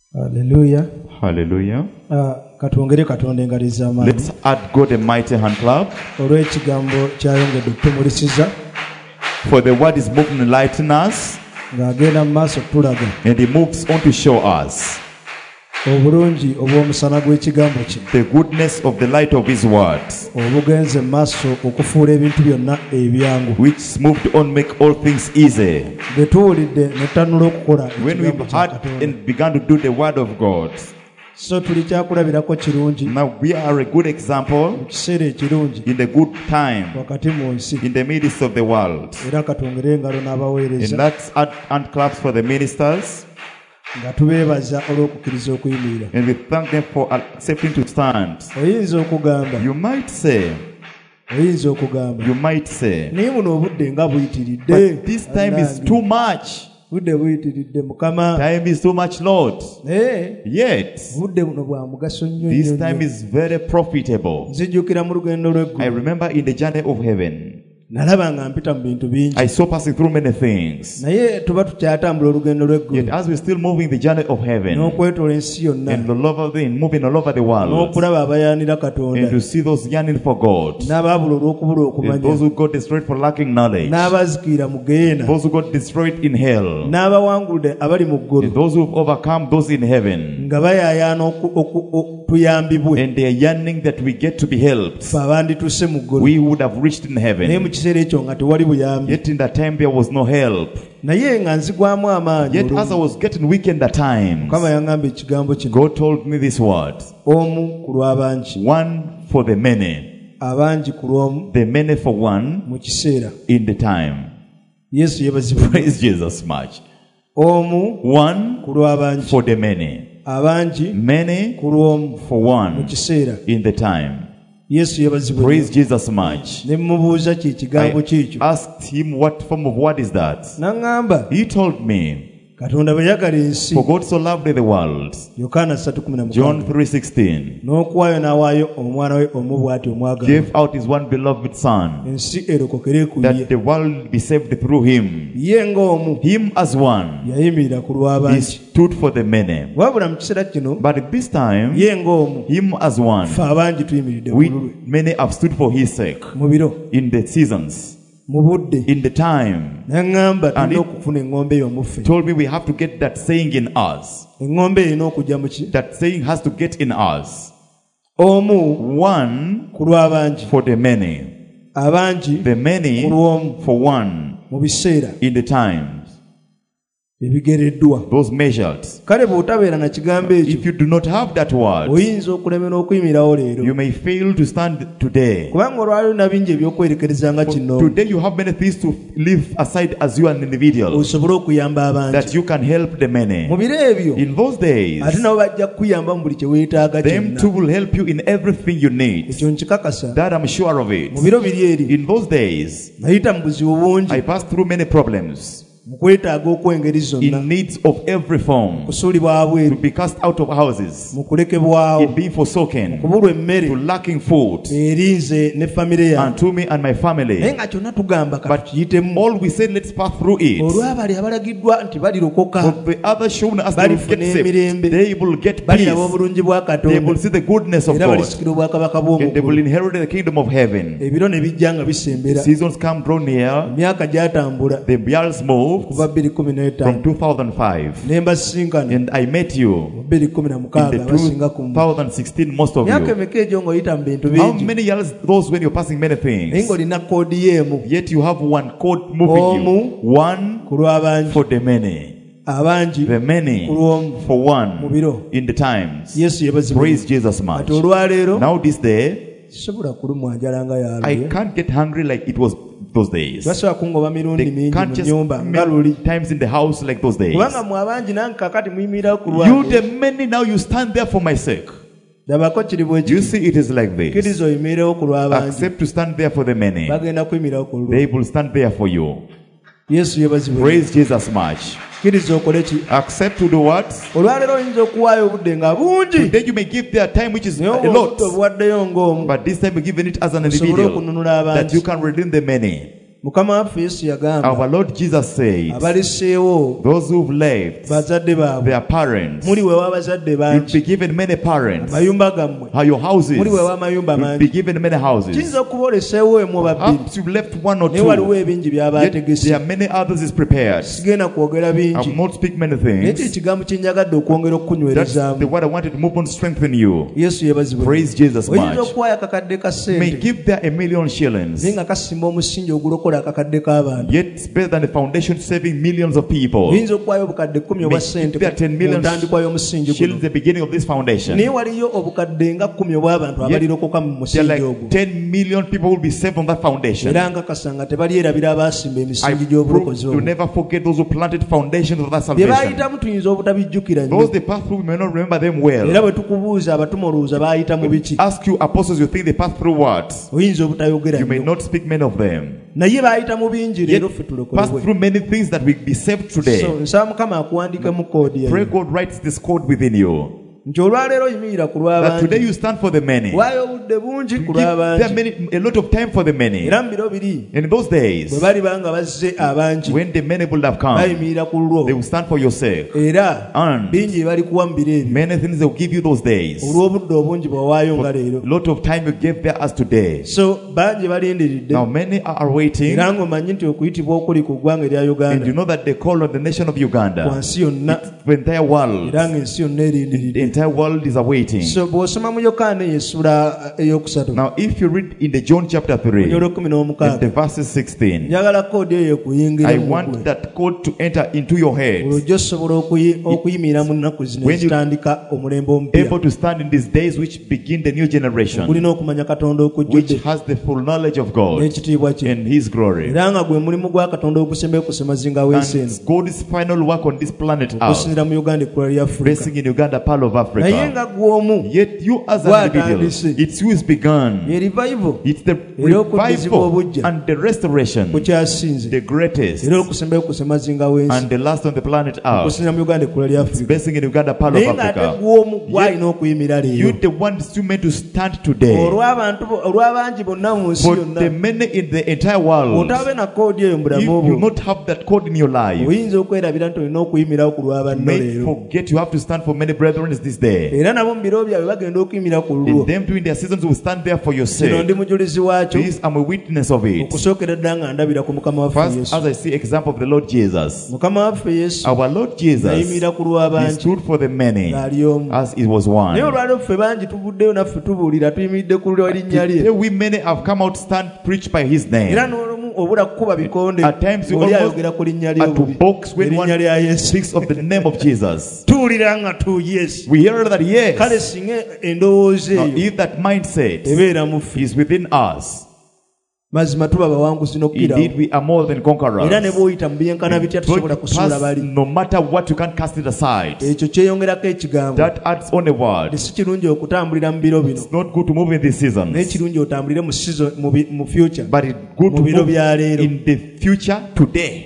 Hallelujah. Hallelujah. Katwongere katonda engaliza amaanyi. Let's add God a mighty hand clap. Olw'ekigambo kyayongedde okutumulisiza. For the word is moving to enlighten us. Ng'agenda mu maaso tulaga. And he moves on to show us obulungi obw'omusana gw'ekigambo kye. the goodness of the light of his word. Obugenze mu maaso okufuula ebintu byonna ebyangu. Which moved on make all things easy. Bwe tuwulidde ne tutannula okukola When we ekigambo kya had Katonda. and began to do the word of God. So tuli kyakulabirako kirungi Now we are a good example mu kiseera ekirungi in the good time wakati mu nsi. in the midst of the world. Era katwongere engalo And n'abaweereza that's hand claps for the ministers. nga tubeebaza olw'okukkiriza okuyimirira. And we thank them for accepting to stand. Oyinza okugamba You might say, naye buno obudde nga buyitiridde. but this time is too much. Budde buyitiridde Mukama. Time is too much, Lord. Yet, Budde buno bwa mugaso nnyo this nnyo time nnyo. is very profitable. Nzijjukira mu lugendo I lw'eggulu remember in the journey of heaven, nalaba nga mpita mu bintu bingi. I saw passing through many things. Naye tuba tukyatambula olugendo Yet lw'eggulu as we're still moving the journey of heaven, n'okwetoola ensi yonna and moving all over the world, n'okulaba abayaanira Katonda and to see those yearning for God, n'abaabula olw'okubula and okumanya those who got destroyed for lacking knowledge, n'abazikiira mu geena those who got destroyed in hell, n'abawangulde abali mu and ggulu those who have overcome those in heaven, nga bayaayaana tuyambibwe and they are yearning that we get to be helped. fe abandituuse mu ggulu. We would have reached in Naye mu heaven. kiseera ekyo nga tewali buyambi. Yet in that time there was no help. Naye nga nzigwamu amaanyi Yet as I was getting weak in that time, Mukama yaŋŋamba ekigambo kino. God told me this word: Omu ku lw'abangi, one for the many, abangi ku lw'omu the many for one mu kiseera. in the time. Yesu yeebazibwe. Praise Jesus much. Omu One ku lw'abangi, for the many, abangi many ku lw'omu for mu one kiseera. in the time. Yesu yeebazibwe. Praise Jesus much. Ne mmubuuza ki ekigambo I kyekyo. asked him what form of word is that. N'aŋŋamba He told me, Katonda bwe yagala ensi. for God so loved the world, Yokaana 3:16. John 3:16, N'okuwaayo n'awaayo omwana we omu bw'ati omwagalwa. gave out his one beloved son, Ensi erokokere ku ye. that the world be saved through him. Ye ng'omu Him as one, yayimirira ku he lw'abangi. stood for the many. Wabula mu kiseera kino But at this time, ye ng'omu him as one, fe abangi tuyimiridde we ku lulwe. many have stood for his sake. Mu biro, In the seasons, mu budde, in the time, n'aŋŋamba And tulina it- okufuna eŋŋombe eyo mu ffe. told me we have to get that saying in us. Eŋŋombe erina okujja mu ki? That saying has to get in us. Omu One ku lw'abangi, for the many, abangi the many ku lw'omu for one mu biseera in the times. ebigereddwa. Those measured. Kale bw'otabeera na kigambo ekyo, If you do not have that word, oyinza okulemera okuyimirirawo leero. you may fail to stand today. Kubanga olwaliwo na bingi ebyokwerekereza nga kino, Today you have many things to leave aside as you are an individual, osobole okuyamba abangi. that you can help the many. Mu biro ebyo, In those days, ate nabo bajja kukuyamba mu buli kye weetaaga them kyonna. too will help you in everything you need. Ekyo nkikakasa. That I'm sure of it. Mu biro biri eri, In those days, nayita mu buzibu bungi I passed through many problems, mu kwetaaga okw'engeri zonna, in needs of every form, kusuulibwa to bweru, be cast out of houses, mu kulekebwawo, in being forsaken, kubulwa emmere to lacking food, eri nze ne famire yange. and to me and my Naye family. nga kyonna tugamba But katuyitemu. all we said, let's pass through it. Olw'abali abalagiddwa nti balirokoka, But the other shown us they will get saved. They will get baliraba peace. obulungi bwa They will Katonda, see the goodness of era God. balisikira obwakabaka And they will bw'omu ggulu. inherit the kingdom of heaven. Ebiro ne bijja nga bisembera. Seasons come draw near. Emyaka gyatambula The years moved kuva 2015 from 2005. ne mbasinkana And I met you mu 2016 in the abasinga ku mu. 2016, most of Myaka you. emeka egyo ng'oyita mu bintu How bingi, many years those when you're passing many naye things? ng'olina koodi y'emu Yet you have one code moving you. One ku lw'abangi, for the many. abangi The many ku lw'omu for mu one biro. in the times. Yesu yeebazibwe. Praise Jesus much. Kati olwaleero Now this day, sisobola kulumwa njala nga I yalwe. can't get hungry like it was those days. Basobola kungoba mirundi They mingi can't mu just nnyumba nga luli. many times in the house like those days. Kubanga mu abangi nange kakati muyimirirawo ku You lwange. the many now you stand there for my sake. Labako kiri bwe You kiri. see it is like this. Kkiriza oyimirewo ku lw'abangi. Accept to stand there for the many. Bagenda kuyimirirawo ku lulwo. They will stand there for you. Yesu yeebazibwe. Praise Jesus much. Kkiriza okole ki? Accept to do what? Olwaleero oyinza okuwaayo obudde nga bungi. Then you may give their time which is Naye a obudde lot. obuwaddeyo ng'omu, But this time you're giving it as an osobole individual okununula that you abangi. can redeem the many. Mukama waffe Yesu yagamba Our Lord Jesus said, abaleseewo those who've left bazadde baabwe their parents, muli wewa abazadde you'll bangi be given many parents. amayumba gammwe How your houses, muli wewa amayumba you'll mangi be given many houses. kiyinza okuba oleseewo emu oba bbiri Perhaps you've left one or naye waliwo two. ebingi Yet by'abaategese there are many others is prepared. sigenda kwogera I bingi will not speak many naye things. ekigambo kye njagadde okwongera That's okukunywerezaamu the word I wanted to move on to strengthen you. yesu yebazibwe Praise Jesus oyinza much. okuwaayo akakadde ka May ssente give there 1,000,000 shillings. naye nga kasimba omusingi ogulokola akakadde k'abantu Yet it's better than the foundation saving millions of people. oyinza okuwaayo obukadde 10 obwa May ssente give there 10 mu million ntandikwa y'omusingi shillings guno at the beginning of this foundation. naye waliyo obukadde nga 10 obw'abantu abalirokoka mu There are musingi like ogwo 10 million people who will be saved on that foundation. era nkakasanga tebalyerabira abaasimba I emisingi prove gy'obulokozi to obwo never forget those who planted foundations of that bye salvation. baayitamu tuyinza obutabijjukira nnyo Those they passed through, we may not remember them era well. bwe tukubuuza abatuma olowooza baayita mu biki Ask you apostles, you think they passed through what? oyinza obutayogera You may nnyo not speak many of them. naye baayita mu bingi Yet leero ffe passed tulokolebwe through many things that we be saved today. so nsaba mukama akuwandikemu koodi Pray yayo God writes this code within you. nti olwaleero yimirira ku That today lw'abangi you stand for the many. waayo obudde bungi ku Give them lw'abangi a lot of time for the many. era mu biro biri And in those days, bwe baliba nga bazze abangi when the many will have come, bayimirira ku lwo they will stand for your sake. era And bingi bye balikuwa mu biro ebyo many things they will give you those days. olw'obudde obungi bwewaayo nga leero A lot of time you gave there as today. so bangi balindiridde Now many are waiting. era ng'omanyi nti okuyitibwa okuli ku ggwanga erya And you uganda know that they call on the nation of ku Uganda. nsi yonna The entire world. era ng'ensi yonna The erindiridde entire world is awaiting. so bw'osoma mu yokaana eyo essula eyokusatu Now if you read in the John chapter 3, olw'olwekumi in the n'omukaaga verses 16, njagala koodi eyo ekuyingira I mu want ggwe that code to enter into your head. olwojja osobola okuyimirira mu nnaku zino When you- ezitandika omulembe omupya Able to stand in these days which begin the new generation, kulina okumanya katonda which okujjudde has the full knowledge of God n'ekitiibwa kye and His glory. era nga gwe mulimu gwa katonda ogusemba okusemazinga w'ensi eno And God's final work on this planet Earth, okusinzira mu uganda ekkula lya afurika blessing in Uganda, Pearl of naye Africa. nga gw'omu Yet you as an individual, it's you is begun. ye revival It's the revival and the restoration, kukyasinze the greatest, era okusemba okusemazinga w'ensi and the last on the planet Earth. okusinzira mu uganda ekkula lya afurika Blessing in Uganda, Pearl of naye ng'ate Africa. gw'omu gw'alina okuyimira You leero the one is too meant to stand today. olw'abangi bonna mu nsi For yonna the many in the entire world, otabe na koodi eyo mu if bulamu you obwo not have that code in your life, oyinza okwerabira nti olina okuyimirawo ku lwa banno may leero forget you have to stand for many brethren this day. era nabo mu biro byabwe bagenda okuyimira ku lulwo In them doing their seasons will stand there for your kino ndi sake. mujulizi waakyo This I'm a witness of it. okusookera ddala nga ndabira ku mukama waffe First, yesu as I see example of the Lord Jesus, mukama waffe yesu our Lord Jesus, yayimirira ku He lw'abangi stood for the many ng'ali omu as it was naye one. olwaleero ffe bangi tuvuddeyo naffe tubuulira tuyimiridde ku lw'erinnya Today lye we many have come out to stand preach by His era name. n'olumu obula kukuba bikonde At times you oli almost ayogera ku linnya are to ly'obubi box when erinnya one lya yesu speaks of the name of Jesus. tuwulira nga yes We hear that kale yes, singa endowooza now, eyo if that mindset ebeera mu ffe is within us, mazima tuba bawanguzi n'okkirawo indeed we are more than era ne conquerors. bw'oyita mu byenkana bitya tusobola kusuula Past, bali no matter what, you can't cast it aside. ekyo kyeyongerako ekigambo That adds on a word. si kirungi okutambulira mu biro bino It's not good to move in these naye seasons, kirungi otambulire mu season mu future but it's good to mu biro move bya leero in the future today.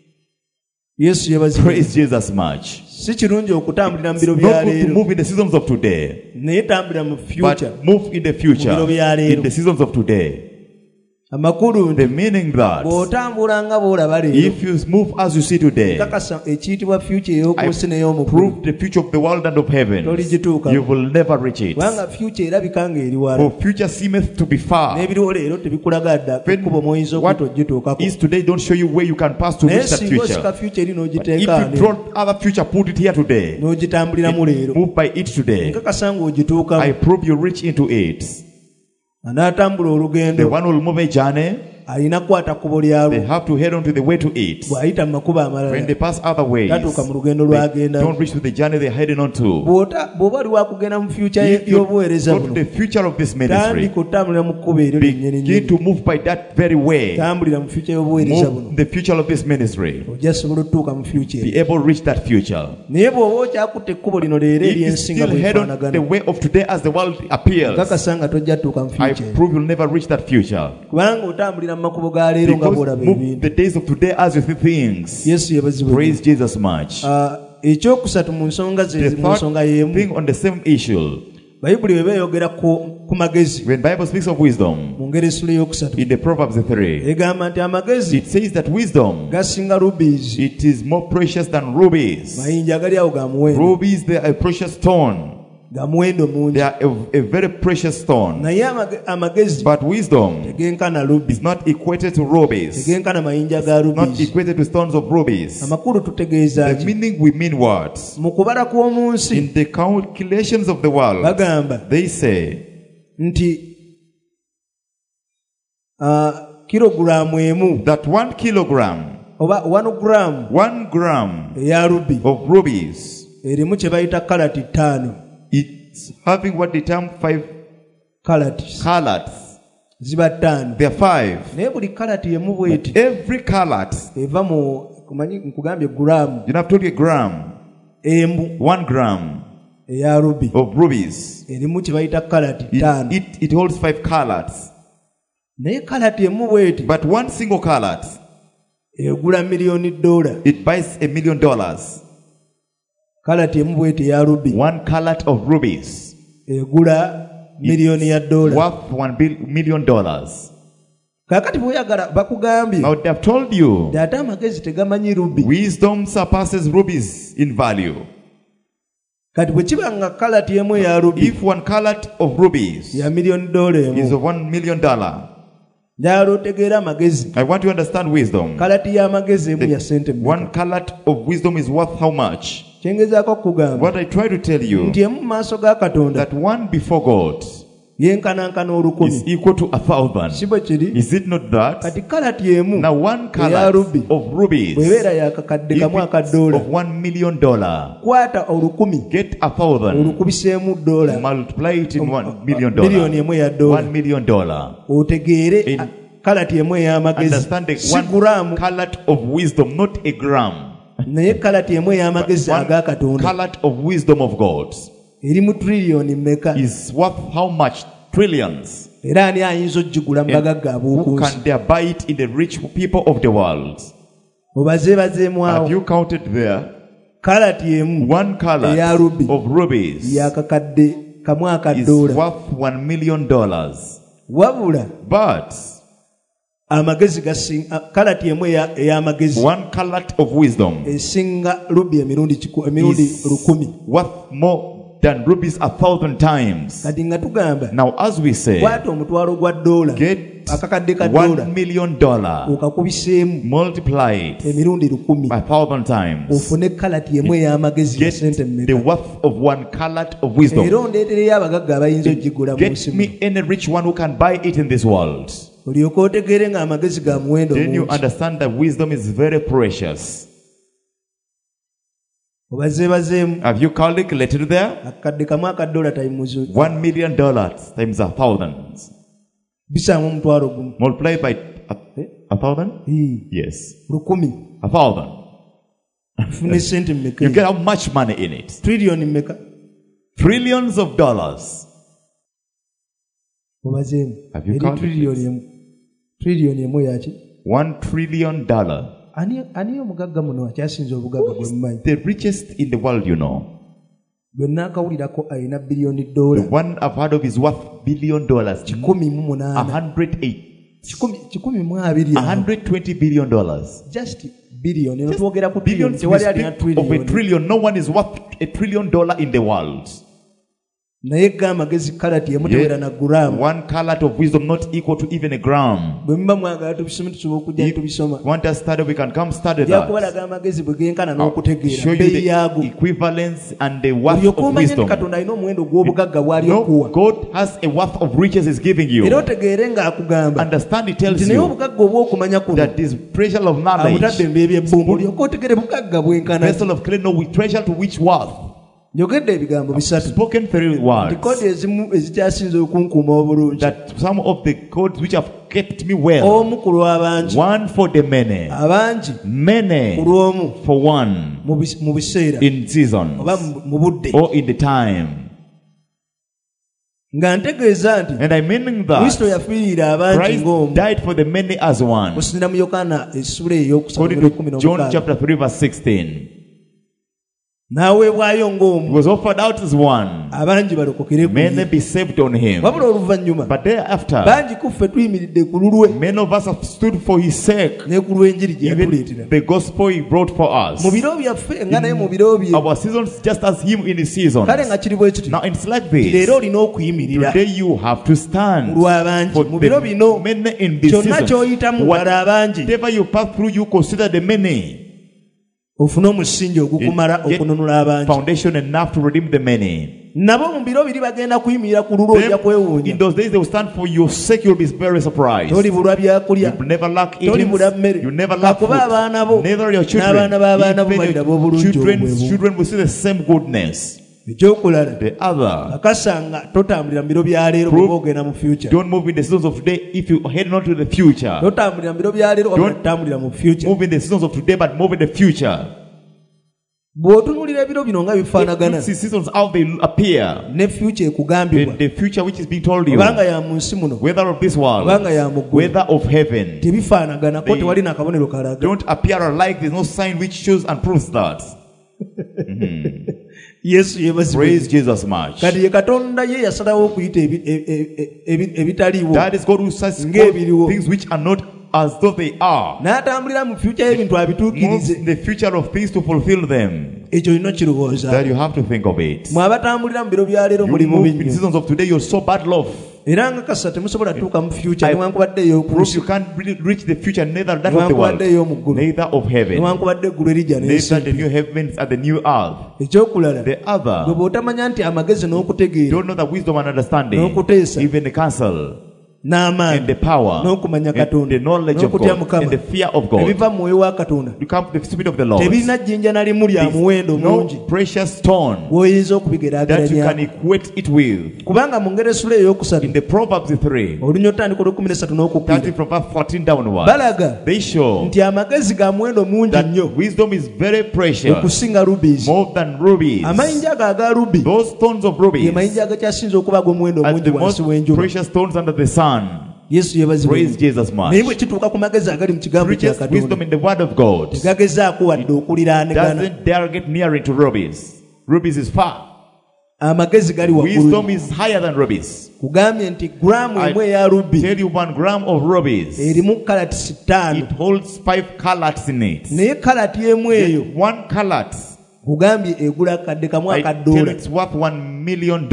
yesu yebazibwe Praise Jesus much. si kirungi okutambulira mu It's biro not bya good to leero move in the seasons of today, naye tambulira mu future but move in the future, Mu biro bya leero. in the seasons of today. amakulu nti The meaning that bw'otambula nga bw'olaba leero if you move as you see today, kakasa ekiyitibwa future ey'oku I nsi n'ey'omugulu prove the future of the world and of heaven, toligituuka you will never reach it. kubanga future erabika nga eri wala For future seemeth to be far. n'ebiriwo leero tebikulaga dda When ekkubo mw'oyinza what okutogituukako is today don't show you where you can pass to naye reach that singa osika future. future eri If n'ogiteeka you draw other future, put it here today. n'ogitambuliramu leero Move by it today. nkakasa ng'ogituukamu I prove you reach into it. anaatambula The olugendo one will move a journey, alina kukwata kkubo they lyalwo have to head on to the way to it. bw'ayita mu makubo amalala When they pass other ways, tatuuka mu lugendo they lw'agenda don't reach to the journey they're heading on to. bw'oba oli wakugenda mu future If you y'obuweereza go to buno the future of this ministry, tandika otambulira mu kkubo eryo begin lyennyini to move by that very way. tambulira mu future y'obuweereza buno Move the future of this ministry. ojja sobola otutuuka mu future Be able to reach that future. naye bw'oba okyakutte ekkubo lino leero If you eryensinga still head on the bwefaanagana way of today as the world appears, kakasa nga tojja tuuka mu I future prove you'll never reach that future. kubanga otambulira mu makubo ga leero nga Because bw'olaba move ebintu the days of today as you see things. yesu yebazibwe Praise Jesus much. ekyokusatu mu nsonga The ze mu nsonga third y'emu thing on the same issue, bayibuli bwe beeyogera ku magezi When Bible speaks of wisdom, mu ngeri essula eyokusatu in the Proverbs 3, egamba nti amagezi it says that wisdom, gasinga rubies. it is more precious than rubies. Mayinja agali awo ga muwendo, Rubies, they are a precious stone. ga muwendo mungi. They are a very precious stone. Naye amagezi But wisdom tegenkana rubi, is not equated to rubies. tegenkana mayinja ga Not rubies. equated to stones of rubies. Amakulu tutegeeza The ki? meaning we mean what? Mu kubala kw'omu nsi In the calculations of the world, bagamba they say nti kilogulaamu emu that 1 kilogram, oba 1 gram 1 gram eya rubi of rubies, erimu kye bayita kalati 5. it's having what they term 5 kalati carats. ziba 5. There are 5. Naye buli kalati emu bweti Every carat, eva mu kumanyi nkugambye gulaamu you have told you a gram, emu 1 gram eya rubi of rubies. erimu kye bayita kalati 5. It holds 5 carats. Naye kalati emu bweti But one single carat, egula $1,000,000. it buys $1 million. Kalati emu bweti eya rubi 1 carat of rubies egula $1,000,000. worth $1 million. Kakati bw'oyagala bakugambye Now they have told you nti ate amagezi tegamanyi rubi. wisdom surpasses rubies in value. Kati bwe kiba nga kalati emu eya rubi If 1 carat of rubies ya $1,000,000 is emu, of $1 million, njagala otegeera amagezi. I want you to understand wisdom. Kalati y'amagezi emu ya sente mmeka? 1 carat of wisdom is worth how much? Kyengezaako okugamba What I try to tell you, nti emu mu maaso ga Katonda that one before God yenkanankana is 10,000. equal to 1,000. Si bwe kiri? Is it not that? Kati kalati emu Now 1 eya carat rubi of rubies, bw'ebeera yakakadde if kamu it's $1,000, of $1 million, kwata 10,000 get 1,000, olukubiseemu $1, multiply it in $1 million. miliyoni emu eya $1 $1, million. otegeere In- kalati emu ey'amagezi Understand the si 1 gulaamu, carat of wisdom, not a gram. naye kalati emu ey'amagezi aga 1 Katonda carat of wisdom of God eri mu triliyoni mmeka? is worth how much? Trillions. Era ani ayinza okigula mu bagagga ab'oku Who nsi? can dare buy it in the rich people of the world? Obazeebazeemu Have awo you counted there? kalati emu 1 carat eya rubi of rubies yakakadde kamu is $1, worth $1 million. wabula But amagezi gasinga kalati emu ey'amagezi 1 carat of wisdom esinga rubi emirundi is 1,000. worth more than rubies 1,000 times. Kati nga tugamba Now, as we say, kwata omutwalo gwa $1, get akakadde ka $1 million, okakubiseemu multiply it emirundi 1,000, by 1,000 times, ofune kalati emu ey'amagezi ya get sente the mmeka? worth of 1 carat of wisdom. Era ondeetereyo abagagga abayinza okigula mu Get nsi me muno. any rich one who can buy it in this world. Olyoke otegeere nga amagezi ga muwendo Then you mungi. understand that wisdom is very precious. Obazeebazeemu Have you calculated there? akakadde kamu $1 tayimuzi $1 million times 1,000. bisanga omutwalo gumu. Multiply by 1,000? Yes. 1,000 1,000. fune sente mmeka? You get how much money in it? Triliyoni mmeka? Trillions of dollars. Obazeemu Have you eri counted triliyoni emu. Triliyoni emu yaki? $1 trillion. Ani omugagga muno akyasinza obugagga bwe mumanyi? The richest in the world, you know. Gwe naakawulirako alina $1 The billion. one I've heard of is worth $1 billion. 108. 120 billion dollars. Just billion. Eno twogera ku trillion. Billions, we Tewali alina speak of a trillion. trillion. No one is worth $1 trillion in the world. Naye g'amagezi kalati emu tewera na Yet, gulaamu. 1 carat of wisdom not equal to even a gram. Bwe muba mwagala tubisome tusobola okujja tubisoma. Want us to study, we can come study Jja that. kubalaga amagezi bwe genkana Show n'okutegeera you bbeeyi the yaago. equivalence and the worth Olyoke of omanye nti wisdom. Katonda alina omuwendo gw'obugagga bw'ali No, okuwa. God has a worth of riches He's giving Era you. otegeere ng'akugamba Understand, He tells nti naye you obugagga obw'okumanya kuno that this treasure of abutadde knowledge, mu by'ebbumba. Olyoke otegeere bugagga bwenkana. vessel of clay, no, we treasure to which worth? Njogedde ebigambo bisatu. Spoken 3 words. Kodi ezimu ezikyasinze okunkuuma obulungi. That some of the codes which have kept me well. Omu ku lw'abangi. One for the many. Abangi Many ku lw'omu for one mu biseera in seasons oba mu budde. or in the time. Nga ntegeeza nti And I mean Kristo that yafiirira abangi Christ ng'omu. died for the many as one. Osinzira mu Yokaana essula ey'okusatu According to John chapter 3 verse 16. n'aweebwayo He ng'omu was offered out as one. abangi balokokere ku Many ye. be saved on him. wabula oluvannyuma But thereafter, bangi ku ffe tuyimiridde ku lulwe many of us have stood for his sake. ne ku lw'enjiri gye yatuleetera Even the gospel he brought for us. mu biro byaffe nga naye mu biro bye. Our seasons just as him in his seasons. kale nga kiri bwe kiti Now it's like this. leero olina okuyimirira Today you have to stand lw'abangi for mu biro the bino. many in this kyonna season. ky'oyitamu wala abangi Whatever you pass through, you consider the many. ofune omusingi ogukumala Get okununula abangi. foundation enough to redeem the many. nabo mu biro biri bagenda kuyimirira ku lulwe ojja In kwewuunya. those days they will stand for your sake. You'll be very surprised. tolibulwa byakulya You never lack tolibula eating. mmere You never lack food. kakuba abaana bo Neither your children. n'abaana b'abaana bo Even baliraba your obulungi obwo. children will see the same goodness. ekyokulala The other, akasanga totambulira mu biro bya leero Proof- bw'oba ogenda mu future. don't move in the seasons of today if you head not to the future. totambulira mu biro bya leero wabula Don't tutambulira mu future. Move in the seasons of today, but move in the future. bw'otunuulira ebiro bino nga bifaanagana See seasons how they appear. ne future ekugambibwa In the future which is being told you, obanga ya mu nsi muno whether of this world, obanga ya mu ggulu whether of heaven, tebifaanagana ko They- tewali n'akabonero kalaga. don't appear alike. There's no sign which shows and proves that. yesu yeebazibwe. Praise Jesus much. kati ye katonda ye yasalawo okuyita ebitaliiwo That is God who says Ng'ebiriwo. things which are not as though they are. n'atambulira mu future y'ebintu Moves abituukirize. in the future of things to fulfill them. ekyo olina kirowooza. That you have to think of it. mwe abatambulira mu biro bya leero You muli move mubi in the nnyo. seasons of today, you're so bad off. era nga kasa temusobola tuuka mu future I- newankubadde Proof ey'okusi you can't really reach the future, neither that of the world, newankubadde ey'omu ggulu neither of heaven, newankubadde eggulu erijja neither the n'ensi. new heavens and the new earth. ekyokulala The gwe other, bw'otamanya nti amagezi n'okutegeera don't know the wisdom and understanding, N'okuteesa. even the counsel, and n'amaanyi the power, n'okumanya and katonda the knowledge of n'okutya God, mukama and the fear of God. ebiva mu mwoyo wa katonda You come to the spirit of the Lord. tebirina jjinja na limu lya muwendo No mungi precious stone gw'oyinza that you okubigeraageranya can equate it with. kubanga mu ngeresula ey'okusatu In the Proverbs 3, olunya otandika olw'ekkumi starting n'okukwiira from verse 14 downwards, balaga they show nti amagezi ga muwendo mungi that nnyo wisdom is very precious, okusinga rubies. more than rubies. amayinja ago aga rubi Those stones of ge rubies mayinja agakyasinza okuba ag'omuwendo are omungi the most wansi w'enjuba. precious stones under the sun. yesu Praise yeebazibwe Jesus much. naye bwe kituuka ku magezi agali mu kigambo kya Richest wisdom katonda in the word of God tegagezaako wadde okuliraanigana. doesn't dare get near into rubies. Rubies is far. amagezi gali Wisdom waggulu. is higher than rubies. kugambye nti gulaamu I emu eya rubi tell you 1 gram of rubies, erimu kalatisi 5 it holds 5 carats in it. naye kalati emu eyo 1 carat, kugambye egula akadde kamu I aka tell ddoola. it's worth $1 million.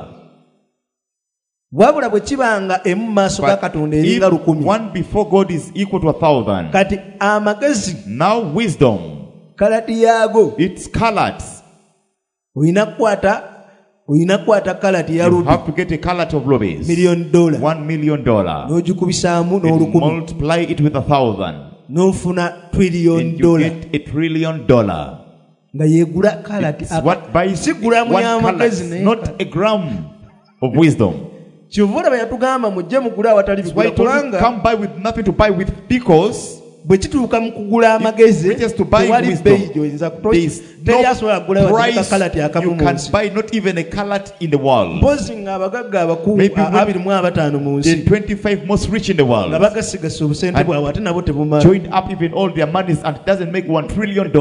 wabula bwe kibanga emu mu maaso ga katonda If eringa 1,000. one before God is equal to 1,000, kati amagezi now wisdom, kalati yaago its carats, olina kukwata kalati ya you rubi have to get a carat of rubies, $1,000,000 $1 million. n'ogikubisaamu And n'olukumi multiply it with 1,000, n'ofuna and $1,000,000,000 you get $1 trillion. nga yeegula kalati It's what buys si gulamu 1 y'amagezi carat, naye not a gram of wisdom. kyova olaba yatugamba mujje mugule awatali That's why bigula I told you kubanga come buy with nothing to buy with, because bwe kituuka mu kugula amagezi Riches to buy tewali wisdom. bbeeyi gy'oyinza There's teri asobola kugula price wadde kalati akamu you mu can nsi. buy, not even a carat in the world. mpozi nga abagagga abakulu Maybe when 25 mu The nsi 25 most rich in the nga world bagasigasa obusente And bwabwe ate nabo tebumala. joined up even all their monies and it doesn't make $1 trillion.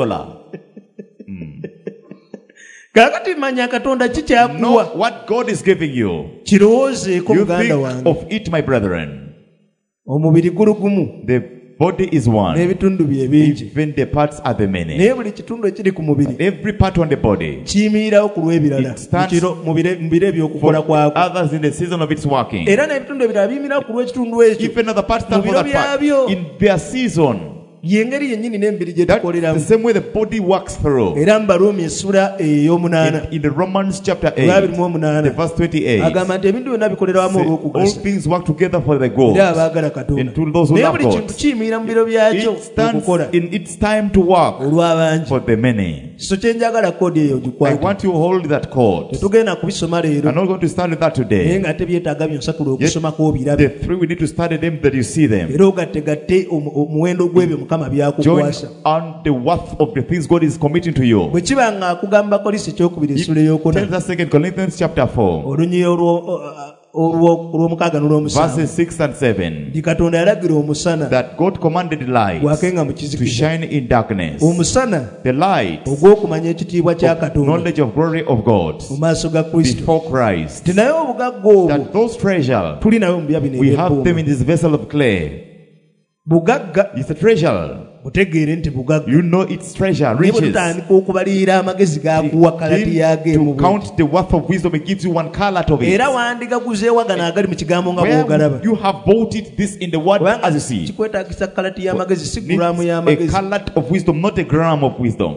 kaakati manya katonda Know kikyakuwa what God is giving you. kirowoozeeko You muganda think wange. of it, my brethren. omubiri gulu gumu The body is one. n'ebitundu bye bingi Even the parts are the many. naye buli kitundu ekiri ku mubiri Every part on the body. kiyimirirawo ku lw'ebirala It stands mu biro ebyokukola kwako Others in the season of its working. era n'ebitundu ebirala biyimirirawo ku lw'ekitundu ekyo. Even other parts stand for Mu biro that part. byabyo. In their season. yengeri yennyini n'emibiri gye That's the tukoleramu. same way the body works through. era mu Baruumi essula ey'omunaana In the Romans chapter 8, olwabiri mu omunaana the verse 28, agamba nti ebintu byonna bikolera wamu say, all olw'okugasa things work together for the good. era abaagala katonda. And to those who naye love buli God. kintu kiyimirira mu biro byakyo It stands okukola in its time to work olw'abangi. for the many. so kyenjagala koodi eyo I gikwata. want you to hold that cord. tetugenda kubisoma leero I'm not going to study that naye today. nga tebyetaaga byonsatula Yet, okusomako the obirabe three we need to study them that you see them. era ogattegatte omuwendo gw'ebyo mukama Join byakukwasa. on the worth of the things God is committing to you. bwe kiba nga akugamba Kolisi ekyokubiri essula Tell ey'okuna us 2 Corinthians chapter 4. olunyi olw'omukaaga n'olw'omusanvu. Verses 6 and 7. Ndi Katonda yalagira omusana That God commanded light gwakenga mu to kizikiza. shine in darkness. Omusana The light ogw'okumanya ekitiibwa kya of Katonda knowledge of glory of God mu maaso ga Kristo. before Christ. Naye obugagga obwo That those treasure, tuli nayo mu bya bino we have them eby'ebbuuma. in this vessel of clay. Bugagga It's a treasure. butegeere nti bugagga. You know its treasure, Naye bwe riches. tutandika okubalirira amagezi g'akuwa kalati yageemu To count the worth of wisdom, it gives you one kalat of it. era wandigaguzeewa gano agali mu kigambo nga Where bw'ogalaba. you have bought it, this in the word as you see. Kikwetaagisa kalati y'amagezi si Needs gulaamu a y'amagezi. kalat of wisdom, not a gram of wisdom.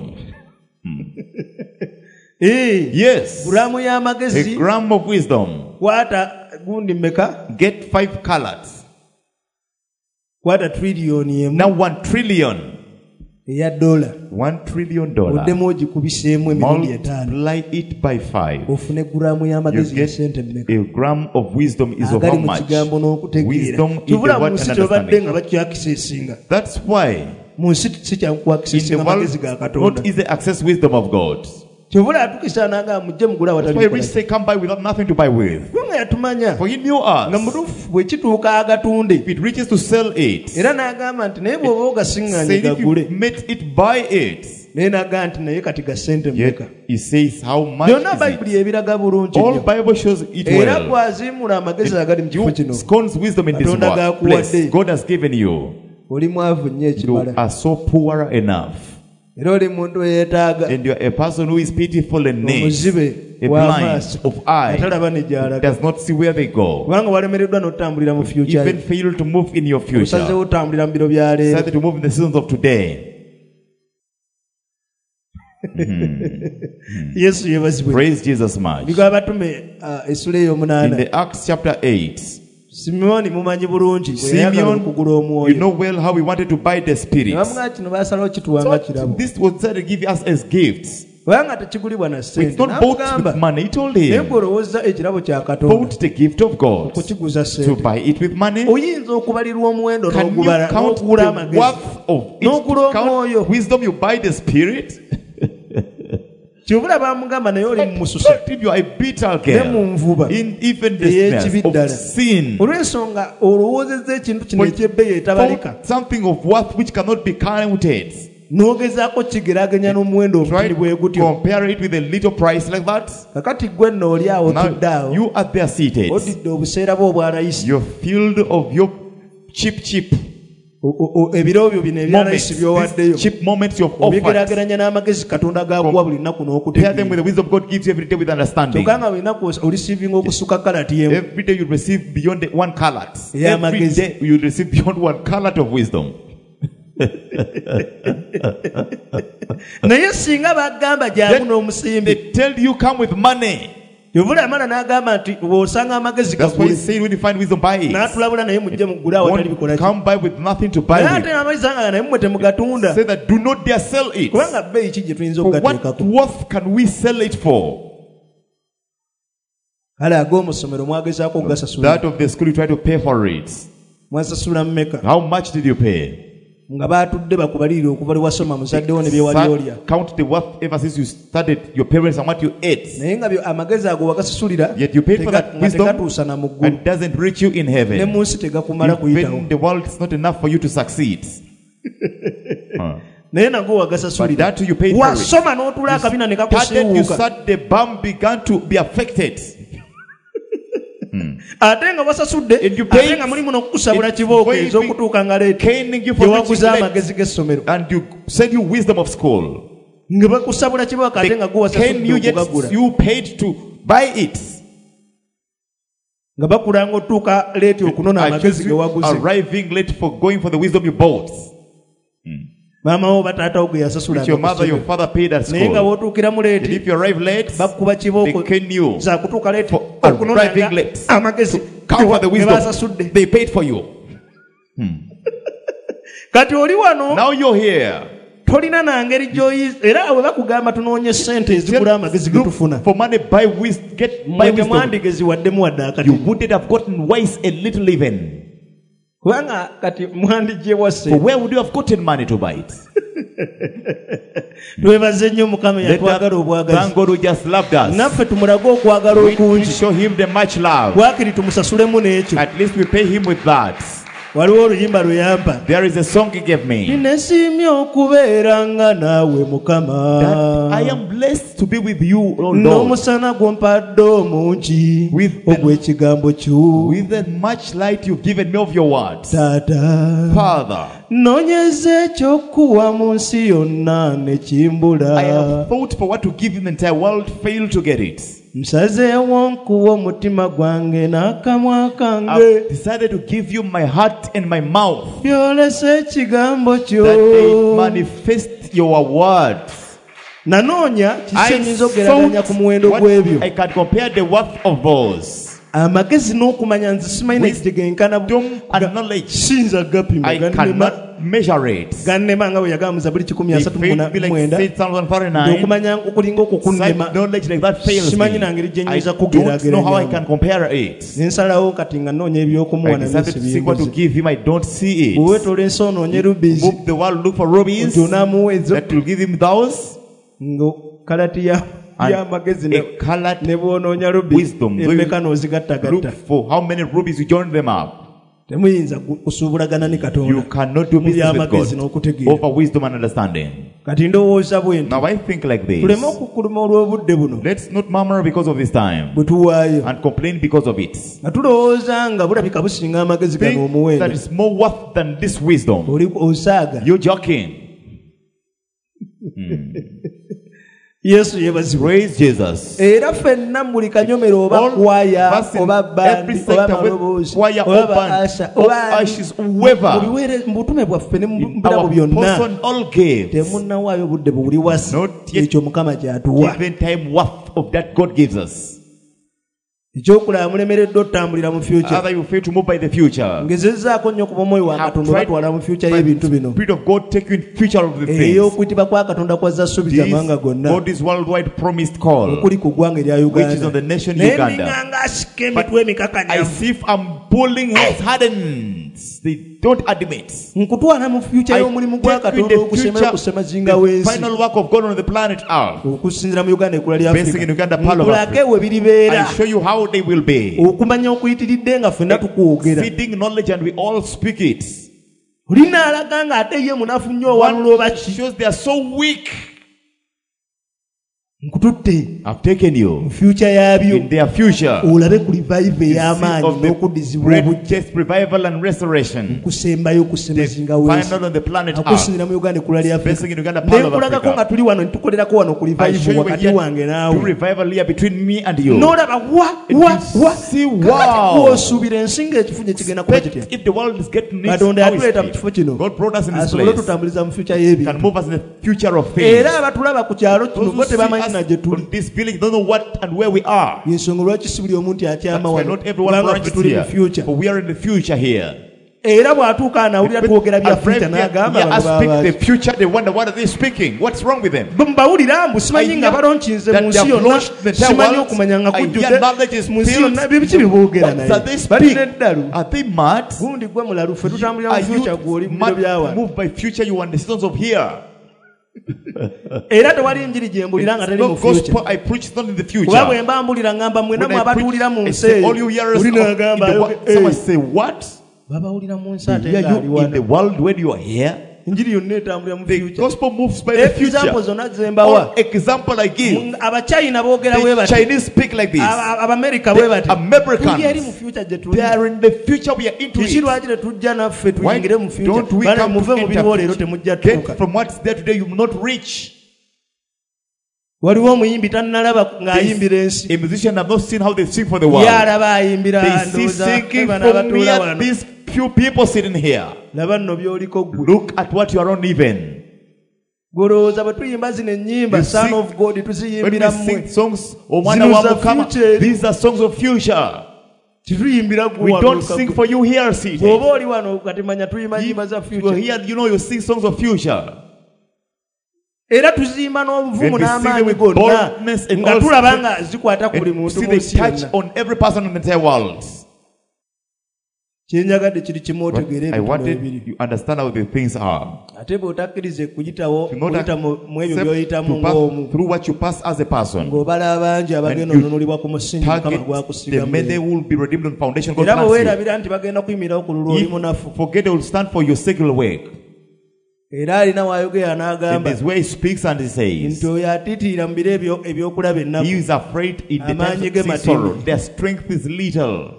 Yes. Yes. Gulaamu A y'amagezi gram of wisdom. kwata gundi mmeka? Get 5 kalats. Kwata triliyoni emu Now 1 trillion. eya dola. $1 trillion. Oddemu ogikubiseemu emirundi 5 Multiply it by 5. ofune gulaamu You y'amagezi get esente mmeka? a gram of wisdom is of Agali how mu much? kigambo n'okutegeera. Wisdom is the Kibula mu word nsi and tebadde understanding. nga bakyakiseisinga. That's why Mu nsi si kyangu in the akisesinga amagezi ga world Katonda. not easy access wisdom of God. Kibula atukisa n'agamba mujje mugula That's why rich awatali. say come by without nothing to buy with. Nga yatumanya For he knew nga us. mutuufu bwe kituuka agatunde. If it reaches to sell it, Era n'agamba nti naye bw'oba ogasiŋŋaanye saying if you gagule. met it, buy it. Naye n'agamba nti naye kati ga ssente Yet mmeka. he says how much Byonna is Bayibuli it? ebiraga bulungi All nnyo. Bible shows it Era well. bw'aziimula amagezi agali mu kifo You kino. scorns wisdom in this Katonda world. g'akuwadde. Place God has given you. Oli mwavu nnyo You ekibala. are so poor enough. Era oli muntu eyeetaaga. And you are a person who is pitiful and needs. Omuzibe A w'amaaso. blind of eye. Atalaba ne gy'alaga. Does not see where they go. Kubanga walemereddwa n'otambulira mu future. Even fail to move in your future. Osazeewo otambulira mu biro bya leero. Decided to move in the seasons of today. Yesu yeebazibwe. Praise Jesus much. Biga abatume essula In ey'omunaana. the Acts chapter 8, Simeoni mumanyi bulungi bwe yayagala Simeon, okugula you omwoyo. know well how we wanted to buy the Spirit. Bamugamba kino baasalawo kituwa nga So kirabo. this was said to give us as gifts. Kubanga tekigulibwa na It's ssente. not bought N'amugamba, with money. He told naye him, gwe olowooza ekirabo kya Katonda bought the gift of God okukiguza to ssente. buy it with money. Oyinza okubalirwa omuwendo Can you n'ogubala count n'ogula the amagezi. worth of it? N'ogula Count omwoyo. wisdom, you buy the Spirit. Kyobula bamugamba naye oli mu mususa. If you are a bitter Ne girl, mu nvuba. in even the Ey'ekibi snares ddala. of sin, Olw'ensonga olowoozezza ekintu kino eky'ebbeeyi etabalika. found something of worth which cannot be counted. N'ogezaako kigeraganya n'omuwendo Try omutini bwe to gutyo. compare it with a little price like that. Kakati gwe nno oli awo tudde Now awo. you are there seated. Odidde obuseera bwo obwarayisi. You're filled of your cheap Ebiro byo bino ebyarayisi moments. by'owaddeyo. These cheap moments you've offered. Obigeraageranya n'amagezi Katonda g'akuwa buli lunaku Pair them with n'okutegeera. the wisdom God gives you every day with understanding. Kyokka nga buli lunaku olisiivinga okusuka kalati y'emu. Every day you receive beyond the 1 kalat. Yeah, Every magazine. day you receive beyond 1 kalat of wisdom. Naye singa bagamba gy'amu n'omusimbi. They tell you come with money. Yovula Amana n'agamba nti bw'osanga amagezi That's why gagule. he said when you find wisdom, buy it. N'atulabula naye mujje mugule awatali bikola Won't ki. come by with nothing to buy Naye ate with. n'amagezi anga naye mmwe temugatunda. Say that do not dare sell it. Kubanga bbeeyi ki gye tuyinza For what okugateekako. worth can we sell it for? Kale ag'omusomero mwagezaako okugasasula. That of the school you try to pay for it. Mwasasula mmeka? How much did you pay? Nga baatudde bakubalirire okuva lwe wasoma muzaddewo ne bye wali olya. Count the worth ever since you started your parents and what you ate. Naye nga amagezi ago wagasasulira Yet you paid for that nga wisdom tegatuusa na mu ggulu. and it doesn't reach you in Ne heaven. mu nsi tegakumala kuyitawo. Even the world is not enough for you to succeed. Naye nago But wagasasulira. that you paid for it. Wasoma n'otuula akabina ne Started, you kakusiiwuuka. start, the bum began to be affected. Ate nga wasasudde, And you paid- ate nga mulimu n'okukusabula It's kibooko going ez'okutuuka nga leeti. Caning you Gye for waguza reaching amagezi g'essomero. and you send you wisdom of school. Nga bakusabula kibooko ate nga gwe They cane wasasudde you yet okugagula. you paid to buy it. Nga bakulanga otuuka leeti okunona amagezi Accuse ge you waguze. arriving late for going for the wisdom you bought. Maama wo bataata wo ge yasasula. It's your mother, your father paid at Naye nga school. bw'otuukira mu And leeti if you arrive late, bakuba they kibooko cane you. za kutuuka leeti For okunona arriving nga late. amagezi Count for the ge wisdom. basasudde. They paid for you. Kati oli wano Now you're here. tolina na ngeri gy'oyiza era bwe bakugamba tunoonye ssente ezigula amagezi ge Look tufuna. for money, buy wisdom, get buy Mwe wisdom. temwandigeziwaddemu wadde akati. You wouldn't have gotten wise a little even. kubanga kati mwandijje wase For where would you have gotten money to buy it? twebaze nnyo mukama yatwagala Thank obwagazi God who just loved us. naffe tumulage okwagala We okungi show him the much love. bwakiri tumusasulemu n'ekyo. At least we pay him with that. Waliwo oluyimba lwe yampa There is a song he gave me. nesiimye okubeeranga naawe mukama That I am blessed to be with you, O Lord. n'omusana gw'ompadde omungi With the- ogw'ekigambo kyo With the much light you've given me of your words. taata Father, noonyeza ekyokuwa mu nsi yonna ne kimbula I have fought for what to give in the entire world, failed to get it. nsazeewo nkuwa omutima gwange n'akamwa kange I've decided to give you my heart and my mouth, byolesa ekigambo kyo that they manifest your words. nanoonya kiki I enyinza okugeraganya ku muwendo what gw'ebyo I can compare the worth of those. amagezi n'okumanya nze simanyi nekitegenkana Wisdom and knowledge. siyinza gapima I cannot measure it. gannema nga bwe yagamuza buli It failed me like 6,000 Fahrenheit. okumanya okulinga okukunnema Such knowledge like that fails me. simanyi na ngeri gye I nnyinza don't know how I kugeraageranya can compare it. nensalawo kati nga noonya I ebyokumuwa decided to see what to give him. I don't see bwe it. tolensa onoonye rubizi Move the world, look for rubies onamuwa ezo that will give him those. nga kalati y'amagezi A colored ne bwonoonya rubizi wisdom. So emmeka you n'ozigattagatta look for how many rubies you join them up. temuyinza kusuubulagana ne You katonda cannot do mu business with by'amagezi God n'okutegeera over wisdom and understanding. kati ndowooza bwe nti Now I think like tuleme this. okukuluma olw'obudde buno Let's not murmur because of this time bwe tuwaayo and complain because of it. nga tulowooza nga bulabika businga amagezi gano Think omuwendo that is more worth than this wisdom. oli osaaga You're joking. yesu yeebazibwe Praise Jesus. era ffenna mu buli kanyomero oba All kwaya verse in oba every bandi sector oba with maloboozi choir oba or band baasha or oba ashes, whoever. mu butume bwaffe ne mu birabo Our byonna person all gave. temunnawaayo budde buli wasi Not yet ekyo mukama kyatuwa given time worth of that God gives us. ekyokulaba mulemereddwa otutambulira mu future Other you fail to move by the future. ngezezzaako nnyo kuba omwoyo wa Have katonda tried obatwala mu future by y'ebintu the bino Spirit of God take you in future of the things. ey'okuyitibwa kwa katonda kwazza suubiza amawanga gonna God is worldwide promised call. okuli ku ggwanga erya Which is on the nation naye Uganda. ndinganga asika But emitwe I emikakanyavu see if I'm pulling heads hardened. They don't admit. nkutwala mu future y'omulimu gwa Take you in katonda the okusemera future, okusemazinga the w'ensi final work of God on the planet Earth. okusinzira mu uganda ekula lya Basing in Uganda, Pearl of nkulage Africa. we biribeera I show you how they will be. okumanya okuyitiridde nga ffenna tukwogera Feeding knowledge and we all speak it. olinaalaga nga ate ye munafu nnyo owanula oba ki Shows they are so weak. nkututte I've taken mu you future yabyo in their future. olabe ku revive ey'amaanyi Of the n'okuddizibwa obujja greatest revival and restoration. kusembayo kusemazinga w'ensi Final on the planet Earth. akusinira mu uganda ekula lya Basing afrika in Uganda, Pearl of nenkulagako Africa. nga tuli wano nitukolerako wano ku I show revive you wakati here wange to naawe revival here between me and you. n'olaba See, wow. osuubira ensi ng'ekifu gye kigenda kuba kitya If the world is getting this, katonda how is yatuleeta mu it? kifo kino God brought us in this asobole place. tutambuliriza mu future Can y'ebintu move us in the future of things. era abatulaba ku kyalo kino Those bo who see tebamanyi na us gye tuli on this village don't know what and where we are. yensonga lwaki si buli omu nti atyama That's why wano not everyone kubanga ffe branches tuli mu here. future But we are in the future here. era bw'atuuka anawulira twogera bya future n'agamba I speak bano the future. They wonder what are they speaking? What's wrong with them? mbawulira mbu simanyi nga balonkinze mu nsi yonna simanyi okumanya nga kujjudde mu nsi yonna biki biboogera naye balina eddalu Are they mad? gundi gwe mulalu ffe tutambulira mu Are future you gw'oli mu biro mad? byawano Move by future. You are in the seasons of here. era tewali njiri gye mbulira nga teri mu No future gospel I preach not in the future. kuba bwe mba mbulira ngamba mwena When mu I abatuwulira mu preach, I nsi say, eyo all you hearers oli of in n'agamba the world. Someone say what? babawulira mu nsi ate Hear nga ali you in the wano world when you are here. enjiri yonna etambulira mu The future gospel moves by the example future. zonna zembawa All example I give. abachina boogera bwe The bati Chinese speak like this. abamerika bwe bati The Americans. tuli eri mu future gye They tuli are in the future. We are into kiki it. lwaki tetujja naffe Why tuyingire mu don't we future come muve to mu biriwo leero enter? temujja tuuka Get from what's there today. You will not reach. waliwo omuyimbi tannalaba ng'ayimbira ensi A musician have not seen how they sing for the world. ye alaba ayimbira They see ndowooza singing bano from abatuula me wano and these few people sitting here. laba nno by'oliko ggwe Look at what you are on even. golowooza bwe tuyimba zino ennyimba You son sing- of god When tuziyimbira we mmwe sing songs of one Zino hour za will come, future. these are songs of future. tituyimbira ggwe We wano don't oluka sing ggwe. for you here seated. bw'oba oli wano kati manya tuyimba nnyimba za You future here, you know, you sing songs of future. era tuzimba n'obuvumu And we sing n'amaanyi them with gonna boldness and nga all tulaba strength. nga zikwata ku buli And you muntu see mu they nsi touch yonna on every person in the entire world. kyenjagadde kiri kimu otegeere I ebintu wanted ebiri. you understand how the things are. Ate bw'otakkirize kuyitawo Do not kuyita mu ebyo accept by'oyitamu to ng'omu pass through what you pass as a person. ng'obala abangi abagenda And you onunulibwa ku musingi Mukama Target the gwakusigamu. many who will be redeemed on foundation God Era bwe plants you. weerabira nti bagenda kuyimirawo ku lulwo oli munafu. Forget they will stand for your secular work. Era alina w'ayogera In n'agamba this way he speaks and he says, nti oyo atiitiira mu biro ebyokulaba he ennaku. is afraid in the Amaanyi ge times of matini. sorrow. Their strength is little.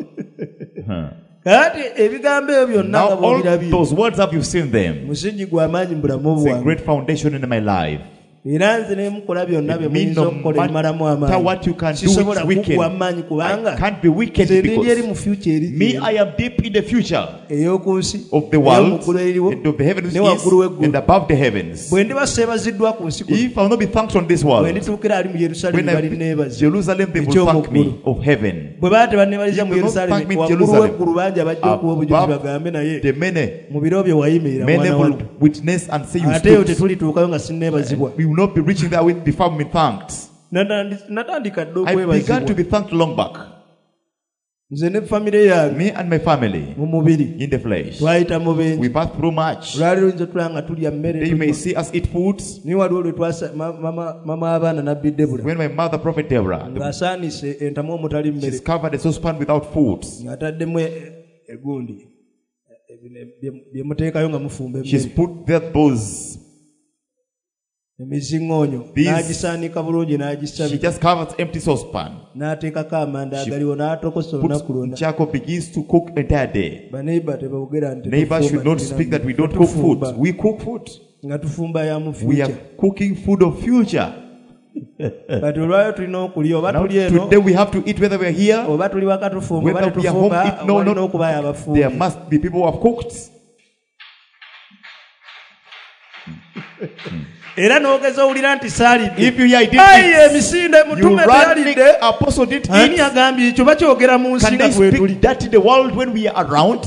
Kati ebigambo ebyo byonna Now nga all bw'obirabye those words have you seen them. musingi gw'amaanyi mu bulamu It's a bwange. great foundation in my life. Era nze ne mukola byonna bye It means muyinza no okukola ebimalamu matter amaanyi. what you can do, Sisobola it's wicked. kukuwa amaanyi kubanga I can't be wicked nze ndi eri mu because future eri me, I am deep in the future ey'oku nsi of the world ey'omuggulu eririwo and of the heavens ne waggulu w'eggulu. and above the heavens. Bwe ndiba seebaziddwa ku nsi kuno, If I will not be thanked on this bwe world, ndituukira ali mu Yerusaalemi when I bali reach neebaza. Jerusalem, they will thank me of heaven. Bwe baba tebanneebaliza mu If they don't thank Yerusaalemi me in waggulu Jerusalem, w'eggulu bangi abajja okuwa obujulizi above bagambe naye the many mu biro bye wayimirira many mwana will wattu. witness and say you Ate eyo stood. tetulituukayo nga sinneebazibwa. We will not be reaching that way before being thanked. Natandika dda I began to okwebazibwa. be thanked long back. Nze ne famire yange Me and my family mu mubiri in the flesh. twayita mu We bengi. passed through much. Olwaliro oyinza otulaba nga tulya mmere They may tunywa. see us eat foods. Naye waliwo lwe mama abaana nabbi Debula When my mother, Prophet Deborah, ng'asaanise entamu omutali mmere she's covered a saucepan without food. ng'ataddemu egundi bye muteekayo nga mufumba She's emmere. put there those. Emiziŋŋoonyo These- n'agisaanika bulungi She n'agisabika just covers empty saucepan. n'ateekako amanda She agaliwo n'atokosa olunaku Puts lwonna. charcoal, begins to cook entire day. Baneiba tebawogera nti Neighbors should not tufumba speak that we don't cook food. tufumba. We cook food. nga tufumba ya mu We are future. cooking food of future. Kati olwayo tulina okulya oba Now tuli eno today we have to eat whether we are here. oba tuli waka tufumba oba Whether we are home, tetufumba eat, no, walina no. okubayo There abafumbi. must be people who have cooked. Era n'ogeza owulira nti saalidde. If you hear I did Ayi eat, emisinde you mutume run teyalidde. apostle did Ani eat. agambye ekyo bakyogera mu nsi Can nga they bwe tuli. speak that in the world when we are around?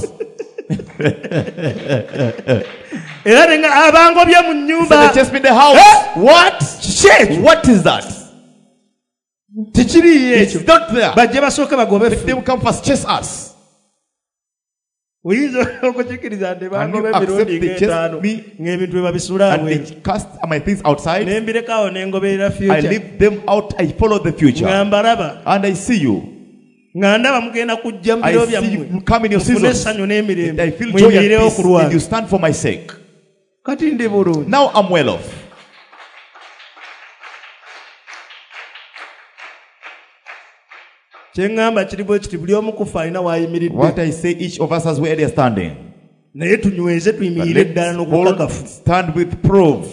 Era ne nga abangobye mu So nnyumba. they just in the house. What? Kiki? What is that? Tekiriiyo ekyo. It's not there. Bajje basooke bagobe They will come first, chase us. oyinza okukikiriza nti bangoba Can you emirundi accept the ng'etaano just me? ng'ebintu bwe babisula And awe they cast my things outside. ne mbirekawo ne ngoberera I future leave them out. I follow the nga future. mbalaba And I see you. nga ndaba mugenda kujja mu I biro see byammwe you come in your mufune seasons. essanyu And I n'emirembe feel joy and muyimirirewo peace. ku And lwange you stand for my sake. kati ndi bulungi. Now I'm well off. kye ŋŋamba kiri bwe kiti buli omu kufa alina What w'ayimiridde I say, each of us has where they're standing. naye tunyweze But tuyimirire ddala let's n'okukakafu. all stand with proof.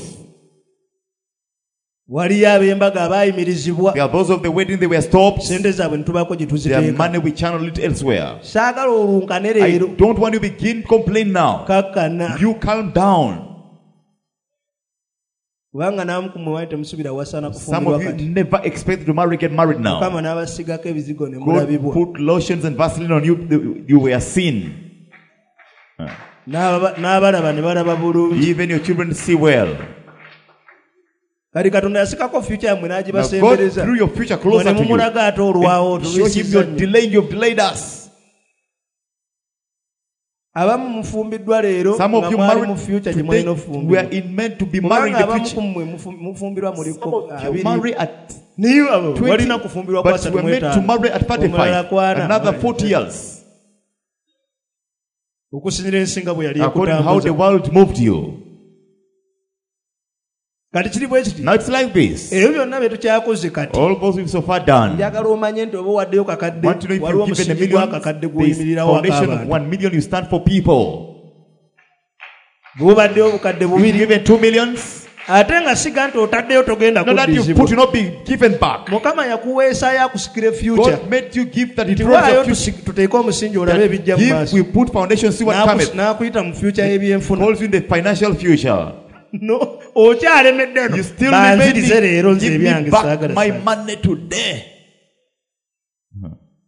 Waliyo ab'embaga abaayimirizibwa There are those of the wedding, they were stopped. sente zaabwe ne tubaako gye Their tuziteeka. money we channel it elsewhere. saagala olunkane I leero don't want you to begin to complain now. kakkana You calm down. kubanga namukumwe wali temusuubira wasana Some kufumbirwa of you kati never expect to get married now. mukama n'abasigako ebizigo ne God mulabibwa put lotions and Vaseline on you. You were seen. n'abalaba ne balaba bulungi. Even your children see well. kati katonda yasikako future yammwe Now God n'agibasembereza threw your future mwe closer ne to you. mumulaga ate olwawo And show him you're delaying. You've delayed us. abamu mufumbiddwa leero Some of nga you mwali married mu future gye today. mulina We ofumbirwa are meant to be married kubanga in the abamu future. kummwe mufumbirwa Some muliko of you marry at niyo abo 20, walina kufumbirwa kwa but we are meant to marry at 35. Another 40 years. okusinira ensinga bwe yali According to how the ekutambuza. world moved you. kati kiri bwe kiti Now it's like this. ebyo byonna bye tukyakoze kati All those we've so far done. njagala omanye nti oba waddeyo kakadde Want to know if waliwo you've given a omusingi million, gw'akakadde this gw'oyimirirawo foundation of ak'abantu 1 million, you stand for people. bw'obaddeyo obukadde You've bubiri given 2 millions. ate nga siga nti otaddeyo togenda Not that you kuddizibwa put, you not be given back. mukama yakuweesaayo akusikire future God made you give that. He nti brought waayo your future. tuteeke omusingi olabe ebijja mu Give, maaso we put foundation, see what cometh. n'akuyita mu future y'ebyenfuna Calls you in the financial future. no okyalemedde no You still banzirize leero remaining. nze Give ebyange me back saagala my saagala. money today.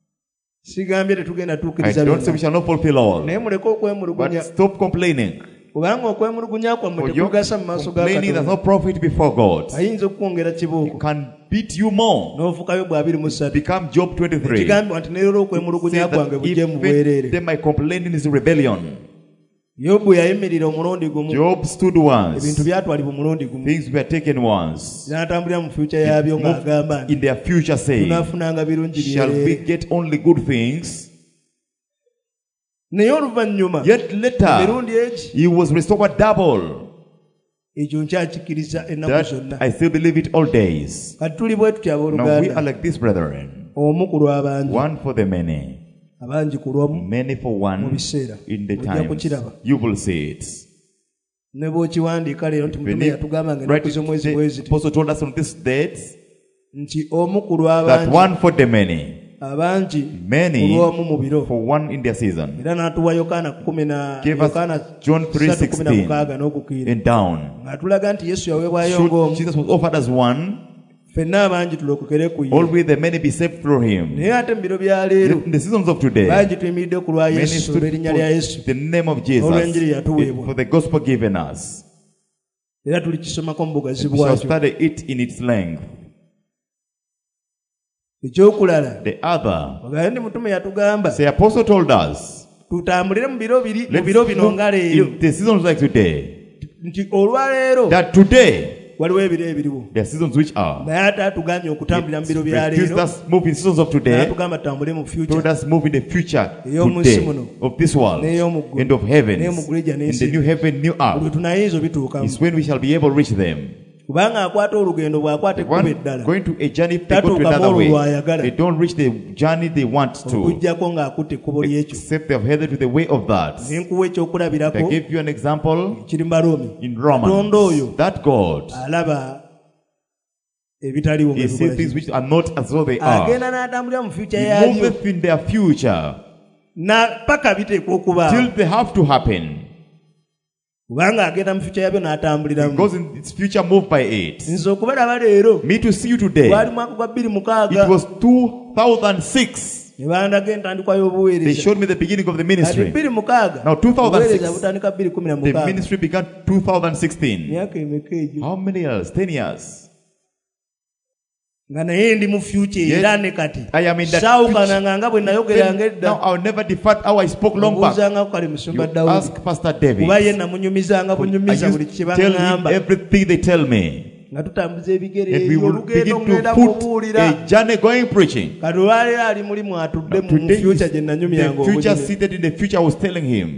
sigambye tetugenda I tuukiriza don't say we byonna shall not fulfill all. naye muleke But okwemulugunya stop complaining. kubanga okwemulugunya kwammwe For your tekugasa mu maaso ga complaining, there's no Katonda. profit before God. Ayinza okukwongera He kibuuko can beat you more. n'ofukayo bwa 23. Become Job 23. Ekigambibwa nti neero okwemulugunya Say kwange that bujje mu even bwereere. then my complaining is rebellion. Yobu yayimirira omulundi gumu, Job stood ebintu once. byatwalibwa omulundi gumu, Things were taken once. n'atambulira mu future yaabyo ng'agamba nti In their future saying, tunaafunanga birungi shall we byereere. get only good things? Naye oluvannyuma Yet later, emirundi egi he was restored double. ekyo nkyakikiriza ennaku That zonna. I still believe it all days. Kati tuli bwe tutya Now we are abooluganda, like this, brethren. omu ku lw'abangi, One for the many, abangi ku lw'omu. many for Mu one biseera in the ojja times. kukiraba. You will see it. Ne bw'okiwandiika leero nti mutume yatugamba nga Right, ennaku z'omwezi the bwe ziti, apostle told us on this date nti omu ku that lw'abangi, one for the many, abangi ku many lw'omu mu biro. for one in their season. Era n'atuwa Yokaana 10 Give us Yokaana John 3:16 3:16 n'okukiira. and down. Ng'atulaga nti Yesu yaweebwayo Should ng'omu, Jesus was offered as one, ffenna abangi tulokokere ku all ye. will the many be saved through him. Naye ate mu biro bya leero In the seasons of today, bangi tuyimiridde ku lwa many Yesu, stood olw'erinnya lya Yesu, for the name of Jesus, Olw'enjiri yatuweebwa. for the gospel given us. era tulikisomako mu bugazi We shall bwakyo. study it in its length. Ekyokulala, The other, ogaye ndi mutume yatugamba the apostle told us, tutambulire mu biro biri, mu let's biro bino nga move leero, in the seasons like today, nti olwaleero that today, waliwo ebiro ebiriwo. there are seasons which are. Naye ate atugambye okutambulira mu biro bya Refused leero, us move in seasons of today, n'atugamba tutambule mu told future, us move in the future Ey'omu today nsi muno, of this world n'ey'omu ggulu, and of heavens, n'ey'omu ggulu ejja in the n'ensi. new heaven, new Buli earth tunayinza obituukamu. is when we shall be able to reach them. Kubanga akwata olugendo bw'akwata ekkubo One eddala, going to a journey, if they go to Tatuuka another mu way, lw'ayagala. they don't reach the journey they want to, okuggyako ng'akutte ekkubo ly'ekyo. except they have headed to the way of that. Ne nkuwa ekyokulabirako I give you an example kiri mu Barumi. in Katonda oyo Romans. That God, alaba ebitaliwo He sees things ng'ebibulayo. which are not as though they are. Agenda n'atambulira mu future He yaabyo moveth in their future paka biteekwa okubaawo. till they have to happen. Kubanga agenda mu future yaabyo n'atambuliramu. Because in its future moved by it. Nze okubalaba leero Me to see you today, gwali mwaka gwa 2006 it was 2006. ne bandaga entandikwa They y'obuweereza. showed me the beginning of the Kati ministry. 2006 Now, 2006, obuweereza butandika The 2016. ministry began 2016. Myaka emeka egyo. How many years? 10 years. Nga naye ndi mu future Yes, era ne kati. I am in that Saawukananga nga bwe nayogeranga Then, now edda. I'll never depart how I spoke long back. Obuuzanga ku kale musumba You Dawudi. ask Pastor David. Kuba ye namunyumizanga I bunyumiza buli used kye to tell him baŋŋamba. everything they tell me. Nga tutambuza ebigere And we ebyo will olugendo begin ngenda to put kubuulira. a journey going preaching. Kati olwaleero ali mulimu atudde mu Today future is gye nanyumyanga the future obunyume. seated in the future. I was telling him.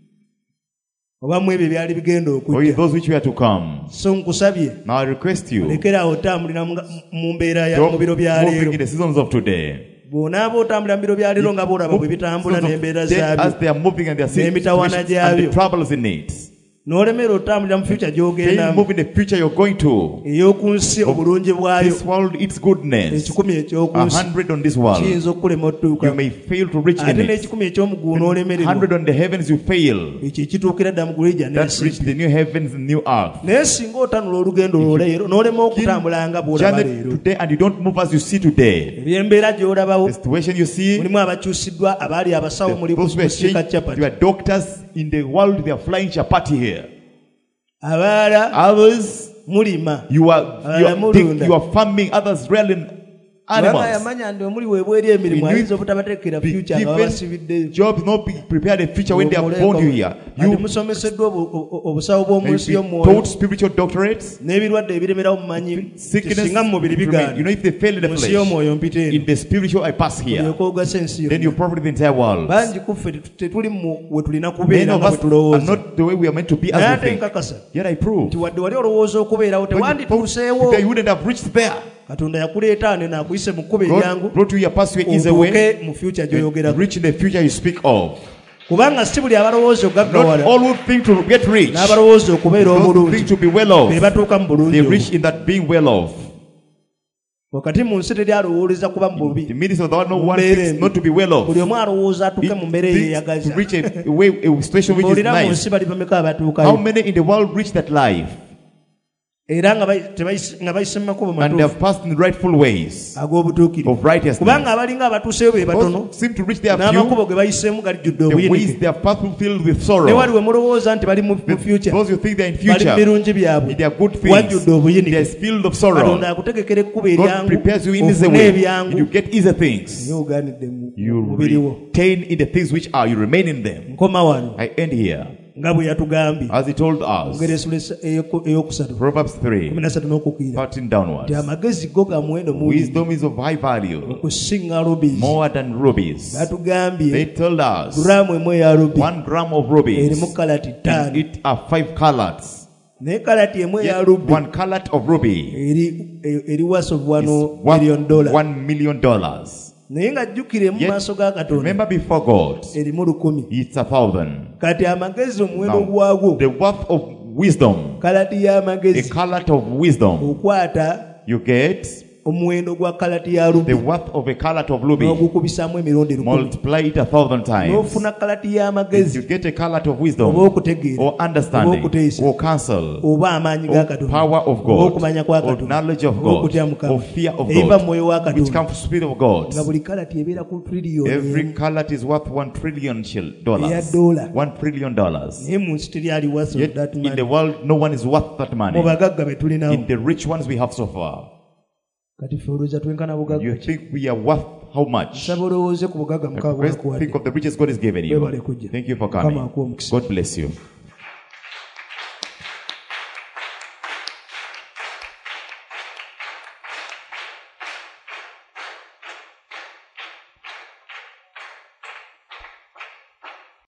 Oba mu ebyo byali bigenda Or okujja. those which were to come. So nkusabye Now I request you. olekera otambulira mu mbeera ya Don't mu biro bya move leero. in the seasons of today. Bw'onaaba otambulira mu biro bya leero nga bw'olaba bwe bitambula n'embeera zaabyo. As they are moving and they are seeing N'emitawaana situations and gyabyo. the troubles in it. N'olemera otambulira mu future Can you gy'ogendamu. move in the future you're going to? Ey'oku nsi obulungi bwayo. This world, its goodness. 10 eky'oku nsi 100 on this world. kiyinza okulema You otuuka. may fail to reach Ate in it. n'ekikumi eky'omuggulu n'olemererwa. 100 on the heavens you fail. Ekyo ekituukira ddala mu ggulu ejja That n'ensi. reach the new heavens and new earth. Naye singa otanula olugendo lwo leero n'olema okutambula nga bw'olaba Journey leero. today and you don't move as you see today. Eby'embeera gy'olabawo The situation you see, mulimu abakyusiddwa abaali abasawo muli those who are kusiika changed, capati. you are doctors in the world, they are flying chapati here. Abalala Others, mulima. you are Mulunda. you are farming, others rearing Kubanga animals. yamanya nti omuli weebwa emirimu You ayinza obutabateekera Be future nga given babasibiddeyo. jobs, not be prepared a future when they have born you here. Ati You musomeseddwa obusawo bw'omu nsi may be y'omwoyo taught spiritual doctorates, n'ebirwadde ebiremerawo mumanyi sickness. singa mu mubiri bigaana. You know, if they fail in the Mu nsi flesh, y'omwoyo mpita eno. in the spiritual I pass here. Olyoke ogase ensi Then you yonna. profit the entire world. Bangi ku ffe tetuli mu we tulina Many kubeera of nga bwe us are tulowooza. not the way we are meant to be Naye as ate we think. nkakasa Yet I prove. nti wadde wali olowooza okubeerawo tewandituuseewo. They wouldn't have reached there. Katonda yakuleeta ano n'akuyise mu kkubo God eryangu brought you your pathway easy way. otuuke mu future gy'oyogerako. Reach in the future you speak of. Kubanga si buli abalowooza Not okugaggawala all who think to get rich. n'abalowooza okubeera Those who obulungi think to be well be off. batuuka mu bulungi They obwo. reach in that being well off. wakati mu nsi teri alowooleza kuba mu The bubi. minister of the one, no one Mbeera thinks embi. not to be well off. Buli omu alowooza atuuke mu mbeera Thinks eyeyagaza. to reach a way, a situation which is Mbuulira mu nice. nsi bali bameka How abatuukayo. many in the world reach that life? era nga bayise mu makubo and they have passed in rightful ways ag'obutuukirivu of righteousness. kubanga abalinga abatuuseyo be batono Those seem to reach their n'amakubo few, ge bayiseemu galijjudde the ways obuyinike they have passed filled with ne sorrow. wali we mulowooza nti bali mu future Those who think they are in bali mu future, birungi byabwe in their good things, wajjudde they are obuyinike filled of sorrow. katonda akutegekera ekkubo God eryangu prepares you in easy ofune way, ebyangu and you get easy things. naye ogaanidde mu You mubiri wo. retain in the things which are, you remain in them. Nkoma wano I end here, nga bwe yatugambye as he told us, Ngeresula eyokusatu Proverbs 3, 13 n'okukkirira 13 nti downwards. amagezi go ga muwendo mungi Wisdom is of high value, okusinga rubies. more than rubies. They Batugambye told us gulaamu emu eya rubi 1 gram of rubies, erimu kalati and 5 it are 5 colors. naye kalati emu eya Yet rubi 1 carat of ruby eri worth of is $1 worth million. $1 million. naye nga jjukire mu Yet, maaso ga katonda remember before God, erimu 1,000. it's 1,000. kati amagezi omuwendo Now, gwagwo the worth of wisdom, kalati a y'amagezi carat of wisdom, okwata you get omuwendo gwa kalati ya rubi the worth of a carat of ruby, n'ogukubisaamu emirundi 1000 multiply it 1,000 times. n'ofuna kalati You y'amagezi get a carat of oba wisdom, okutegeera or understanding, oba okuteesa or counsel, oba amaanyi ga or katonda power of oba God, okumanya kwa or katonda knowledge of oba God, okutya Mukama or fear of ebiva mu God, mwoyo wa which katonda comes from the Spirit of God. nga buli kalati ebeera ku trillion Every emu carat is worth $1 trillion. eya dola. $1 trillion. naye mu nsi teri ali worth of Yet that in money the world, no one is worth that mu money. bagagga be tulinawo In the rich ones we have so far, kati ffe olowooza twenkana you bugagga think we are worth how much? saba olowooze ku bugagga mukama First, bwakuwadde think of the riches God has given you. Webale kujja. Thank you for Mukama coming. akuwe omukisa. God bless you.